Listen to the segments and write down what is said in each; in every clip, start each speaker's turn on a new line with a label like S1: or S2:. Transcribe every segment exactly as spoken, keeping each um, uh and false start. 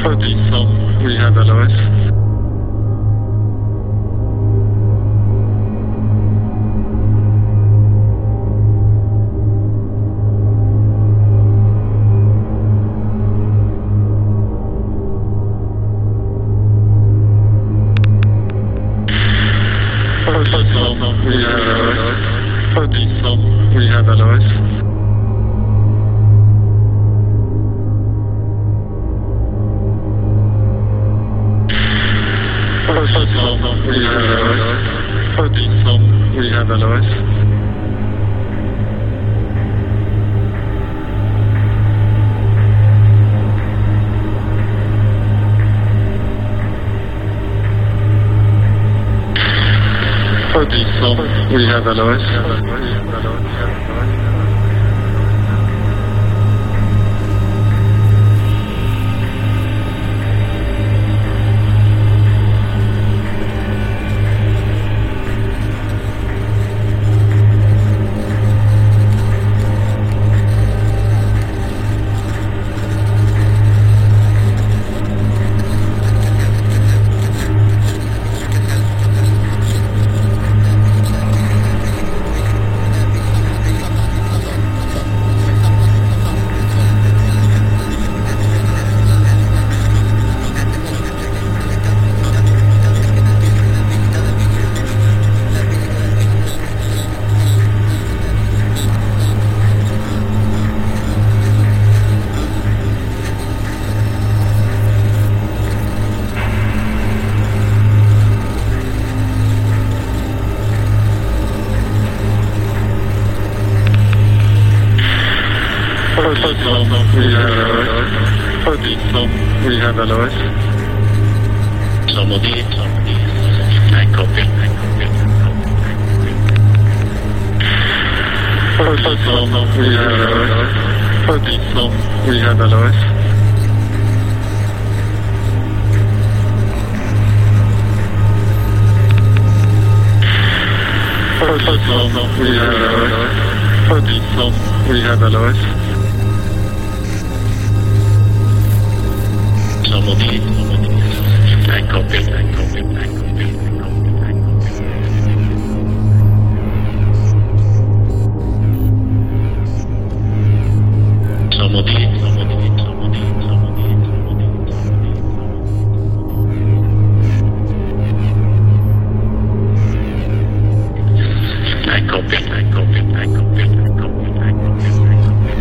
S1: For this song, we have Alois. For this song, we have Alois. For this song, we have Alois. For this song, we have Alois. For this song, we have Alois. For this song, we have Alois. For this song, we have Alois. For this song, we have Alois.
S2: Somebody, somebody, I copy, I copy,
S1: For this song, we have Alois. For this song, we have Alois. For this song, we have Alois. For this song, we have Alois.
S2: Somebody, somebody, I copy, I copy, I copy, I copy, I copy. Somebody, somebody, somebody, somebody, somebody, I copy, I copy, I copy, I copy, I copy, I copy.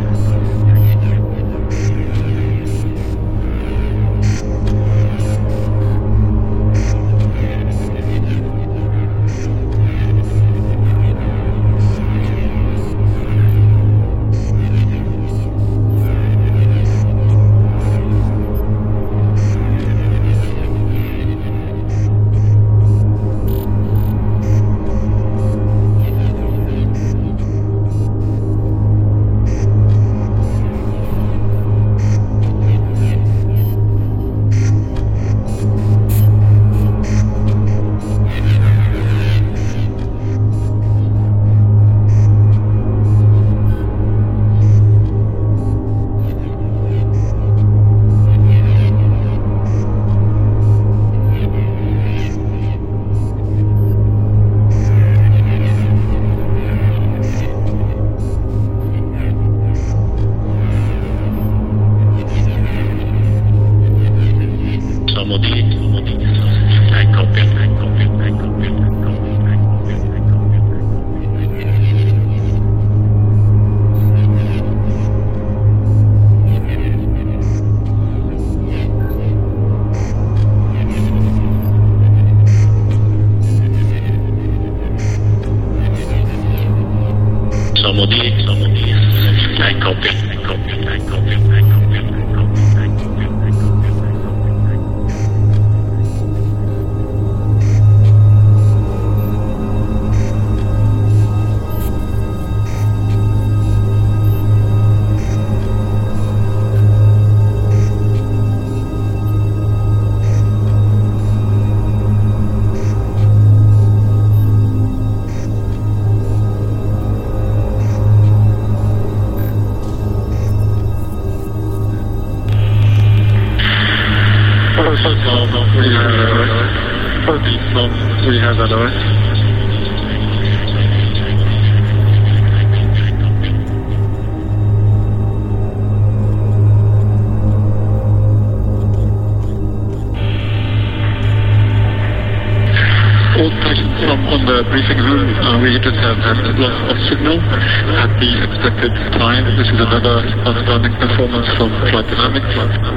S2: Somebody, somebody, I copy, I copy, I copy, I copy, I copy, I copy, I copy, I
S1: we have thirty-some, we have alert. All patients from on the briefing room, uh, we just have had a loss of signal at the expected time. This is another outstanding performance from Flight Dynamics.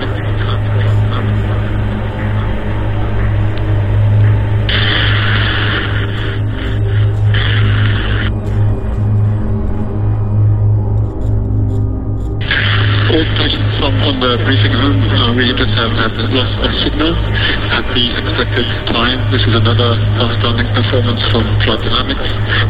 S1: All patients from on the briefing room, uh, we just have had a loss of signal at the expected time. This is another outstanding performance from Flight Dynamics.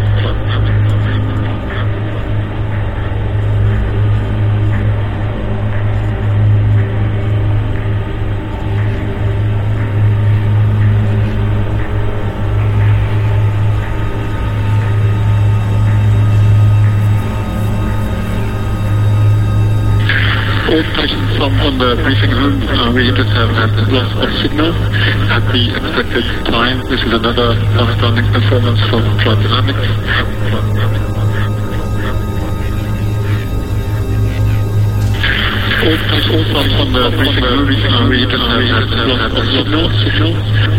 S1: All patients from on the briefing room, uh, we just have had a loss of signal at the expected time. This is another outstanding performance from Flight Dynamics. All patients on the briefing room, uh, we just have had a loss of signal. signal.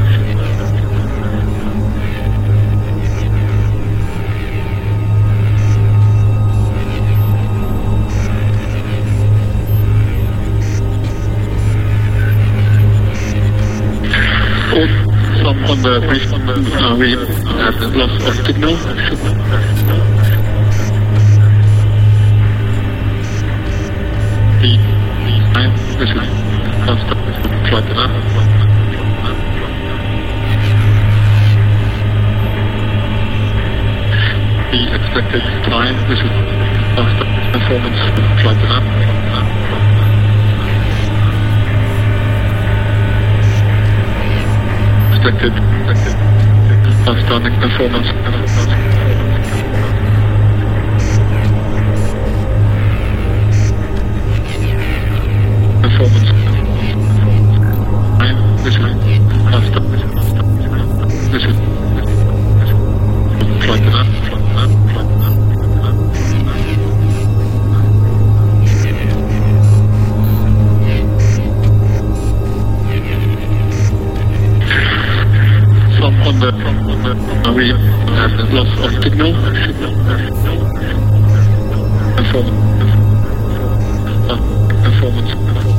S1: Some on the brief, uh, we have loss of signal. The time, this is constant flight dynamics. The expected time, this is constant performance flight dynamics. Expected, expected, outstanding performance. Performance. Time. This is outstanding. This is flight to that. On the, on the, uh, we have loss of signal. Performance. Uh, performance.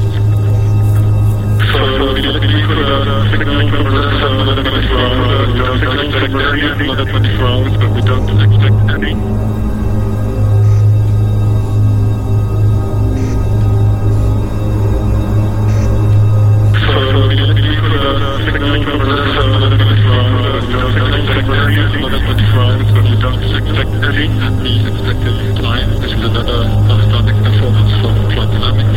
S1: So, we look for the signal for the twenty-four hours. We don't expect any another twenty-four hours, but we don't expect any. So, we look for the signal for the another twenty-four hours, but we don't expect any at the expected time. This is another outstanding performance from Flight Dynamics.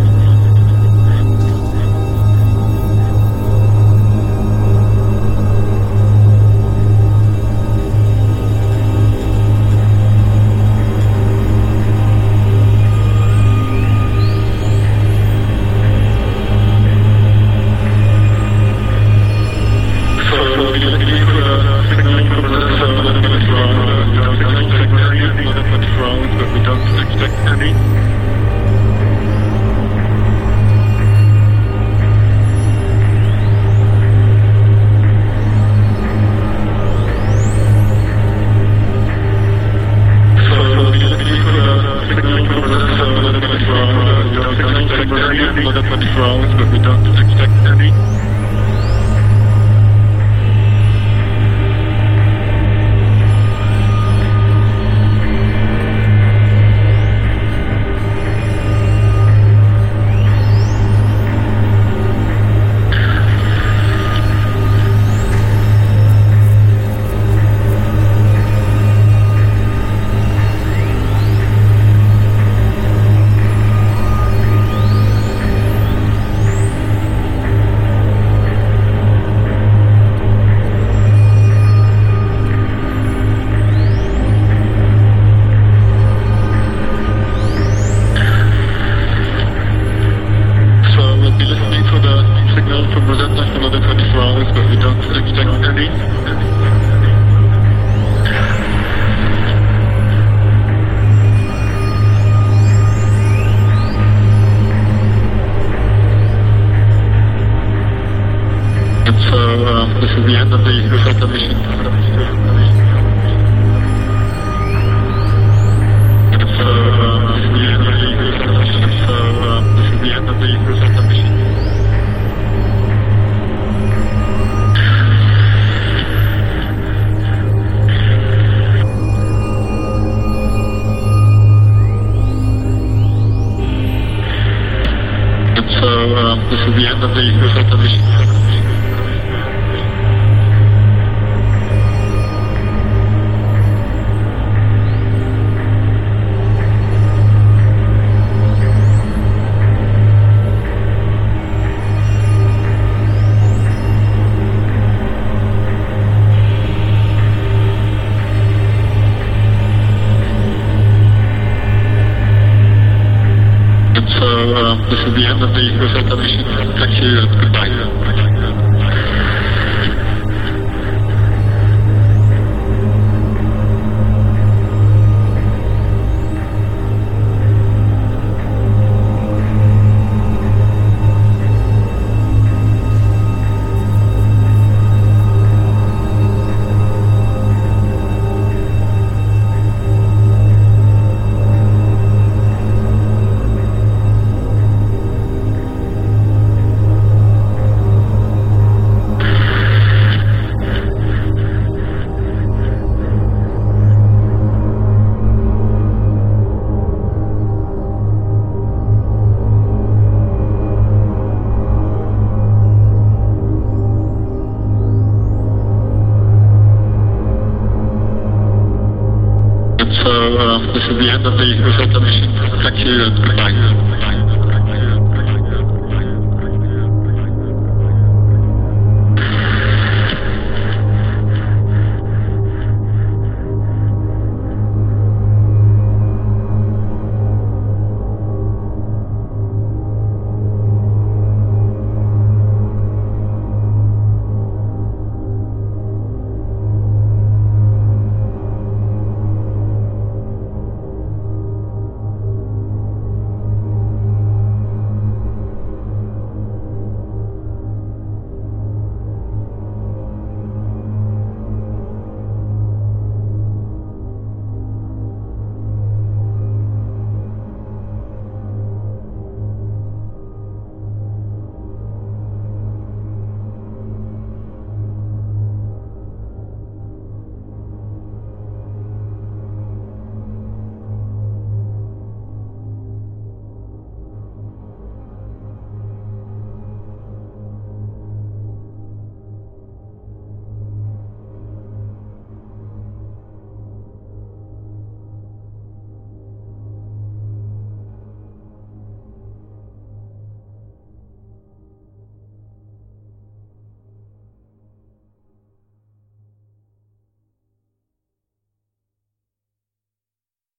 S1: Another twenty-four hours, but we don't expect any. but we don't expect any. And so um, this is the end of the Rosetta mission. And so um, this is the end of the Rosetta mission. So um, this is the end of the Rosetta mission. And so um, this is the end of the Rosetta mission. So um, this is the end of the Rosetta mission. Thank you and goodbye. So um, this is the end of the Rosetta mission. Thank you and goodbye.